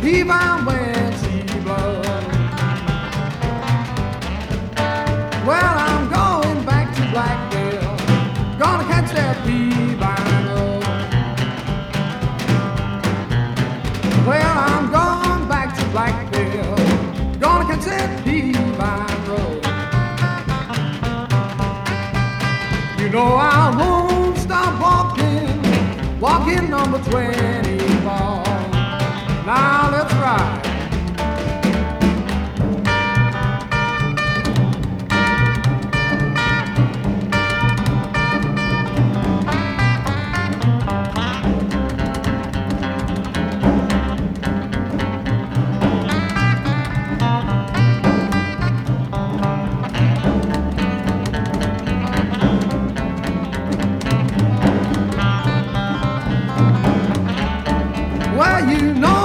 P-bound when she blows. Well, I'm going back to Blackville, gonna catch that P-bound road. Well, I'm going back to Blackville, gonna catch that P-bound road. You know I won't stop walking number 24. Now let's ride. Well, you know